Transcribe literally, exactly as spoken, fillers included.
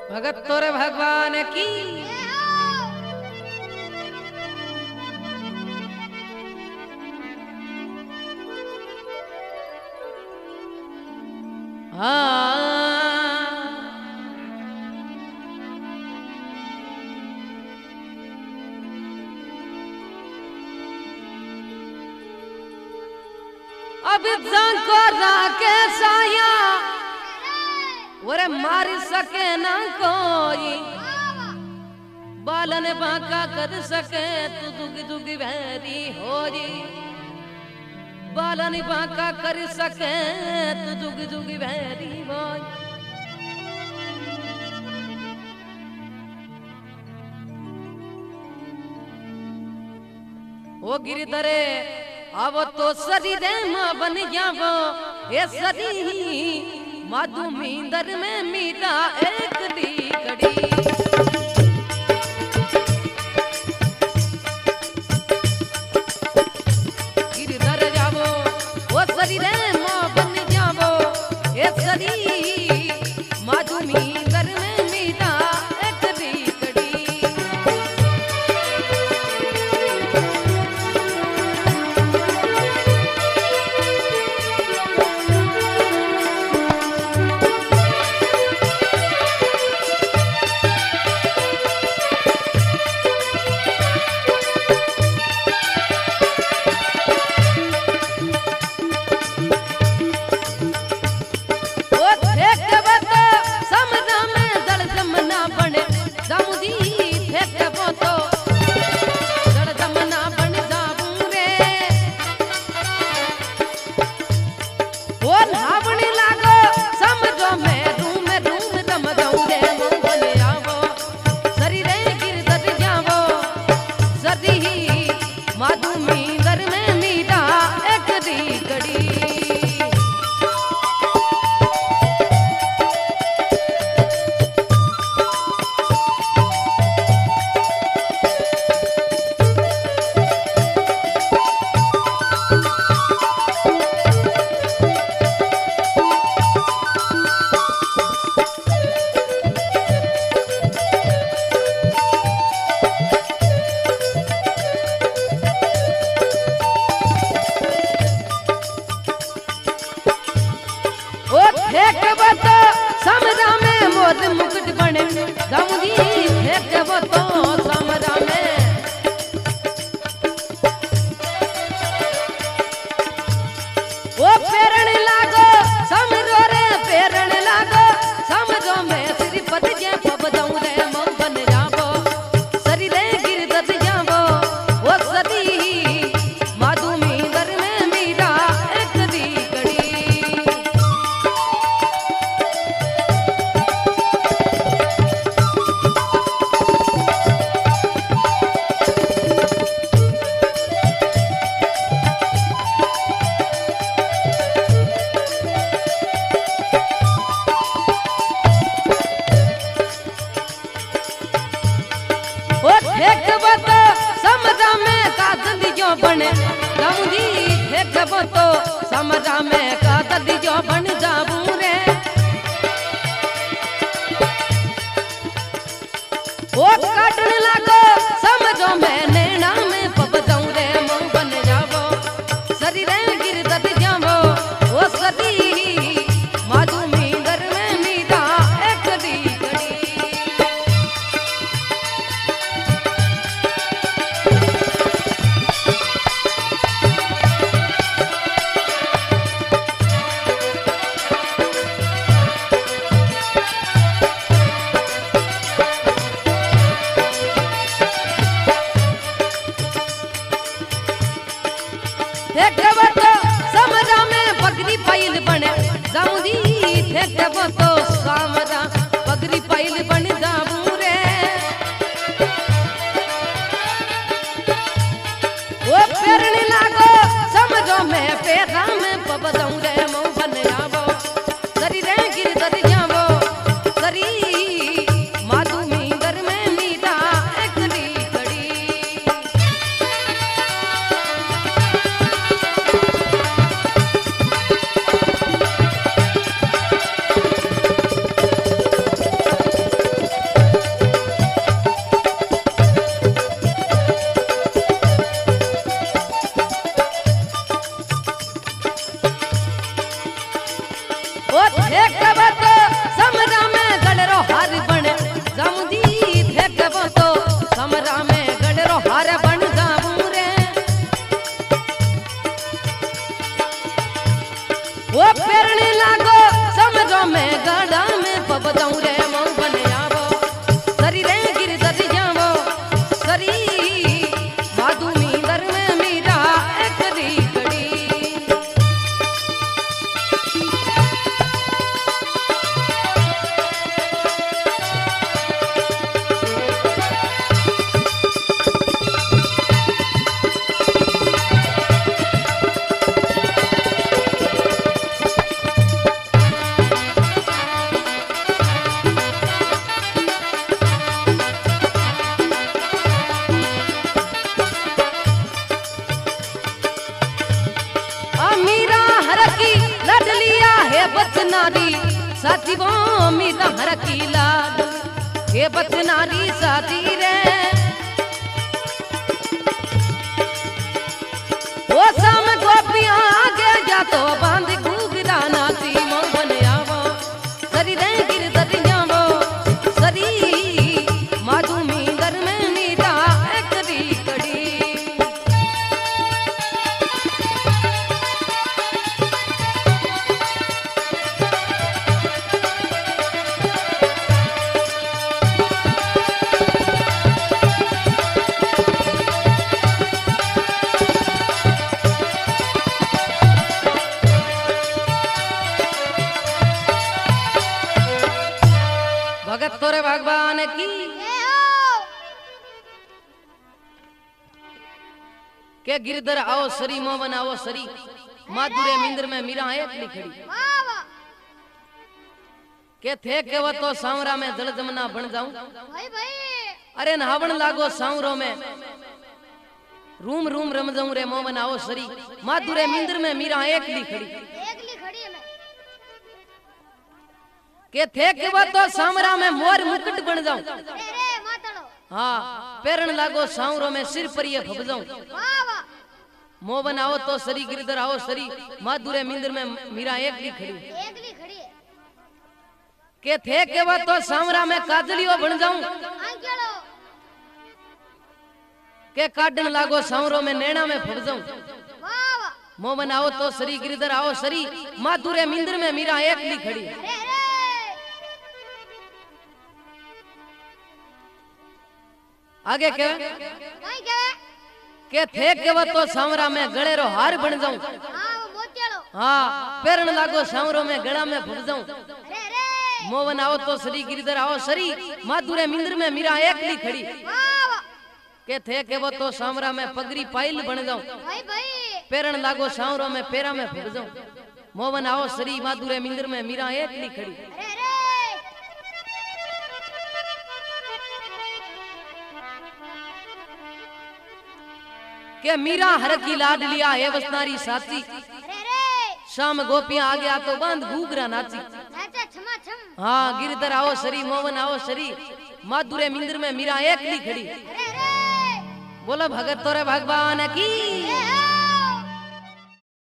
भगत तोरे भगवान की अब को राके साया ओरे मार सके ना कोई बालन बांका कर सके तू दुगी दुगी भैरी हो जी बालन बांका कर सके तू दुगी दुगी भैरी हो ओ गिरधरे आवो तो शरीर मां बन जावो ए सदी माधु मींदर में मीठा एक दी कड़ी गिरधर जावो ओ शरीर मां बन जावो ए सदी माधु मींदर में मीठा एक दी कड़ी मुकुट बने जामुदी फेंक वो तो समरा में वो पेरण लागो समरो रे पेरण लागो समझो मैं श्रीपति जे पब जाऊं रे मऊ बन जावो सरी रे गिरधर जावो वो सदी माधु मींदर में मीरा एक दी कड़ी बने जाऊंगी देखबो तो समरा में का ददी जो बन जाऊं रे वो काटने लागो समझो मैं नैना में पब जाऊं रे मऊ बन जावो शरीर गिरधर जावो वो सदी माधु मींदर में मीरा एक दी कड़ी समरा में पगड़ी पाइल बने जाऊंगी देखबो तो समरा पगड़ी पाइल बन जाऊं रे वो पेरने लागो समझो मैं पेरा में पब जाऊं रे मऊ बन जावो सरी रे गिरधर जावो सरी माधु मींदर में मीठा एक दी कड़ी बचनारी साथी वो मीरा हर की लाड हे बचनारी साथी रे ओ शाम गोपियां आगे जा तो बांध घूगरा नाची मोहन आवो सरी रे गिर दरिया वो सरी माधुमी दर में मीरा एकरी कड़ी भगत तोरे भगवान की के गिरधर आओ सरी मोहन आओ सरी माधुरे मिंद्र में मीरा एक लिखड़ी के थे के वो तो सांवरा में जल जमना बन जाऊं भाई भाई अरे नहावन लागो सांवरों में रूम रूम रम जाऊं रे मोहन आओ सरी माधुरे मिंद्र में मीरा एक लिखड़ी एक लिखड़ी है के थे के वो तो सांवरा में मोर मुकुट बन जाऊं हाँ पेरण लागो सांवरों में सिर पर ये फब जाऊं मोहन आओ तो सरी गिरधर आओ सरी माधुरे मिंद्र में मीरा एक ली खड़ी एक ली खड़ी है के थे के वो तो सांवरा में काजलियो बन जाऊं के काटन लागो सांवरों में नैना में फब जाऊं मोहन आओ तो सरी गिरधर आओ सरी माधुरे मिंद्र में मीरा एक ली खड़ी आगे क्या के थे के वो तो सांवरा में गले रो हार बन जाऊं हाँ पेरण लागो सांवरों में गला में फुट जाऊं मोहन आओ तो सरी गिरधर आओ सरी माधुरे मिंद्र में मीरा एक ली खड़ी के थे के वो तो सांवरा में पगरी पाइल बन जाऊं पेरण लागो सांवरों में पेरा में फुट जाऊं मोहन आओ सरी माधुरे मिंद्र में मीरा एक ली खड़ी के मीरा हर की लाड लिया है वसनारी साची शाम गोपियां आ गया तो बांध घूगरा नाची हाँ गिरधर आओ सरी मोहन आओ सरी माधुरे मिंद्र में मीरा एक ली खड़ी बोला भगत तोरे भगवान की